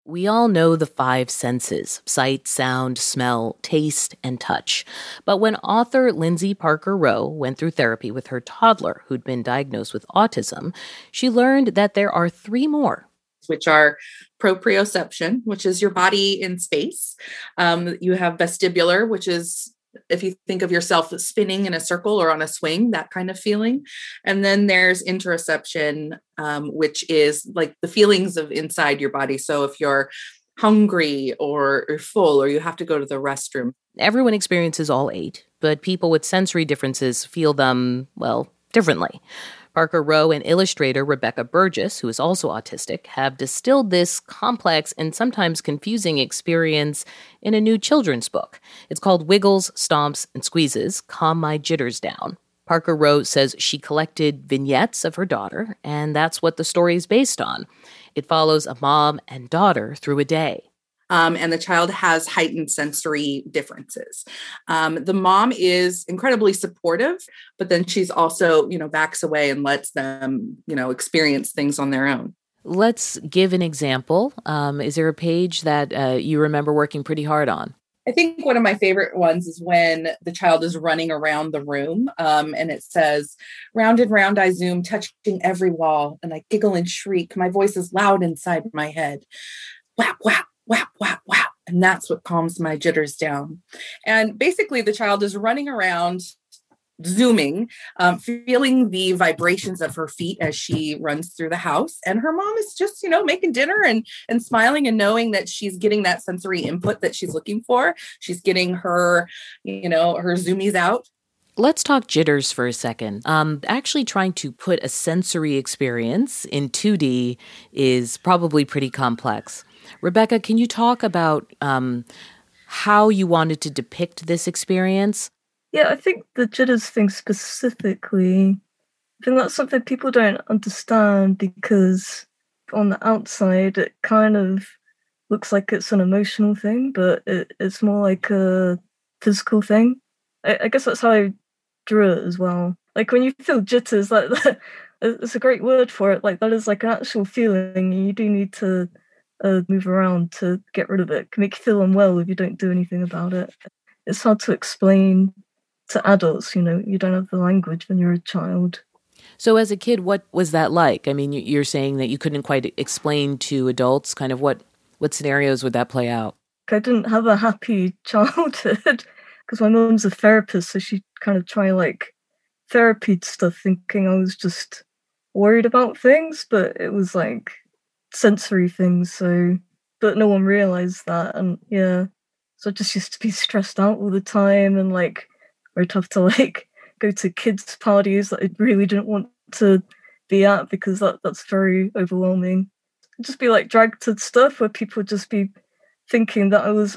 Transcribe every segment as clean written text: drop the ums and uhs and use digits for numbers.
We all know the five senses: sight, sound, smell, taste, and touch. But when author Lindsay Parker Rowe went through therapy with her toddler who'd been diagnosed with autism, she learned that there are three more. Which are proprioception, which is your body in space. You have vestibular, which is if you think of yourself spinning in a circle or on a swing, that kind of feeling. And then there's interoception, which is like the feelings of inside your body. So if you're hungry or full, or you have to go to the restroom. Everyone experiences all eight, but people with sensory differences feel them, well, differently. Parker Rowe and illustrator Rebecca Burgess, who is also autistic, have distilled this complex and sometimes confusing experience in a new children's book. It's called Wiggles, Stomps, and Squeezes, Calm My Jitters Down. Parker Rowe says she collected vignettes of her daughter, and that's what the story is based on. It follows a mom and daughter through a day. And the child has heightened sensory differences. The mom is incredibly supportive, but then she's also, backs away and lets them, experience things on their own. Let's give an example. Is there a page that you remember working pretty hard on? I think one of my favorite ones is when the child is running around the room and it says, round and round I zoom, touching every wall, and I giggle and shriek. My voice is loud inside my head. Whap, whap. Whap, whap, whap. And that's what calms my jitters down. And basically the child is running around, zooming, feeling the vibrations of her feet as she runs through the house. And her mom is just, making dinner and smiling and knowing that she's getting that sensory input that she's looking for. She's getting her, her zoomies out. Let's talk jitters for a second. Actually trying to put a sensory experience in 2D is probably pretty complex. Rebecca, can you talk about how you wanted to depict this experience? Yeah, I think the jitters thing specifically, I think that's something people don't understand because on the outside it kind of looks like it's an emotional thing, but it's more like a physical thing. I guess that's how I drew it as well. Like when you feel jitters, like it's a great word for it. Like that is like an actual feeling, and you do need to move around to get rid of it. It can make you feel unwell if you don't do anything about it. It's hard to explain to adults, you don't have the language when you're a child. So as a kid, what was that like? I mean, you're saying that you couldn't quite explain to adults, kind of what scenarios would that play out? I didn't have a happy childhood because my mum's a therapist, so she kind of tried like therapy stuff thinking I was just worried about things, but it was like sensory things, but no one realized that. And so I just used to be stressed out all the time, and like I'd have to like go to kids parties that I really didn't want to be at because that's very overwhelming. I'd just be like dragged to stuff where people would just be thinking that I was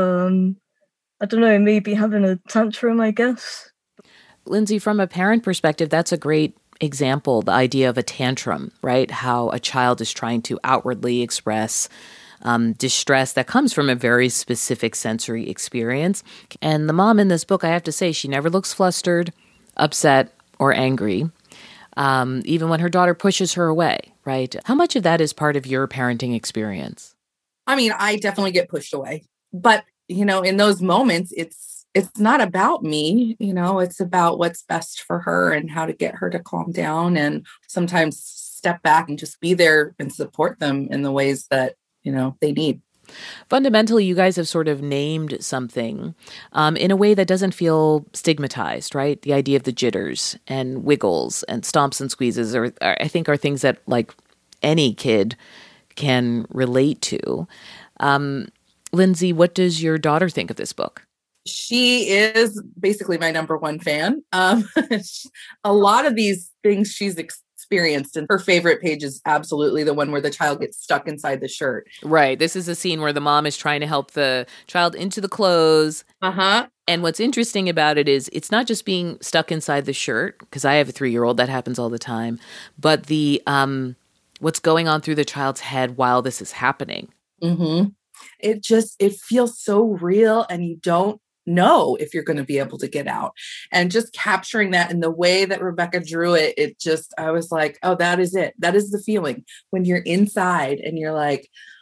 I don't know, maybe having a tantrum, I guess. Lindsay, from a parent perspective, that's a great example, the idea of a tantrum, right? How a child is trying to outwardly express distress that comes from a very specific sensory experience. And the mom in this book, I have to say, she never looks flustered, upset, or angry, even when her daughter pushes her away, right? How much of that is part of your parenting experience? I mean, I definitely get pushed away. But, in those moments, it's not about me, it's about what's best for her and how to get her to calm down, and sometimes step back and just be there and support them in the ways that, they need. Fundamentally, you guys have sort of named something in a way that doesn't feel stigmatized, right? The idea of the jitters and wiggles and stomps and squeezes I think are things that like any kid can relate to. Lindsay, what does your daughter think of this book? She is basically my number one fan. A lot of these things she's experienced, and her favorite page is absolutely the one where the child gets stuck inside the shirt. Right. This is a scene where the mom is trying to help the child into the clothes. Uh-huh. And what's interesting about it is it's not just being stuck inside the shirt, because I have a 3-year-old, that happens all the time, but the what's going on through the child's head while this is happening. Mm-hmm. It feels so real, and you don't know if you're going to be able to get out. And just capturing that in the way that Rebecca drew it, I was like, oh, that is it. That is the feeling when you're inside and you're like,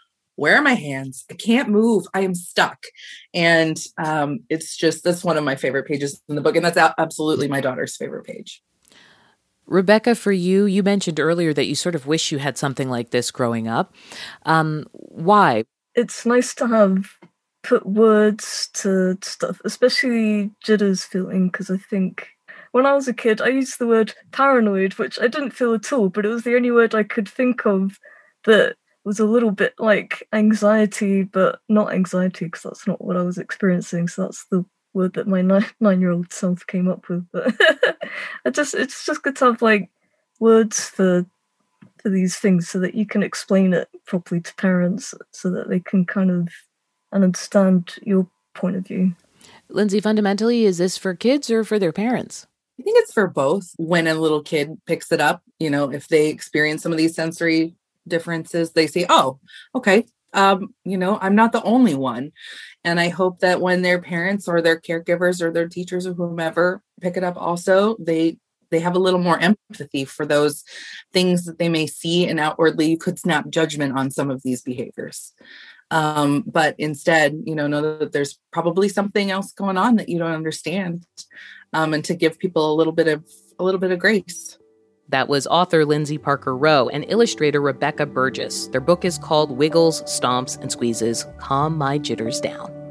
where are my hands? I can't move. I am stuck. And that's one of my favorite pages in the book. And that's absolutely my daughter's favorite page. Rebecca, for you, you mentioned earlier that you sort of wish you had something like this growing up. Why? It's nice to have put words to stuff, especially Jidda's feeling, because I think when I was a kid, I used the word paranoid, which I didn't feel at all, but it was the only word I could think of that was a little bit like anxiety, but not anxiety, because that's not what I was experiencing. So that's the word that my 9-year-old self came up with. But it's just good to have like words for these things so that you can explain it properly to parents so that they can kind of understand your point of view. Lindsay, fundamentally, is this for kids or for their parents? I think it's for both. When a little kid picks it up, if they experience some of these sensory differences, they say, oh, okay, I'm not the only one. And I hope that when their parents or their caregivers or their teachers or whomever pick it up also, they have a little more empathy for those things that they may see, and outwardly you could snap judgment on some of these behaviors. But instead, know that there's probably something else going on that you don't understand, and to give people a little bit of grace. That was author Lindsay Parker Rowe and illustrator Rebecca Burgess. Their book is called Wiggles, Stomps, and Squeezes, Calm My Jitters Down.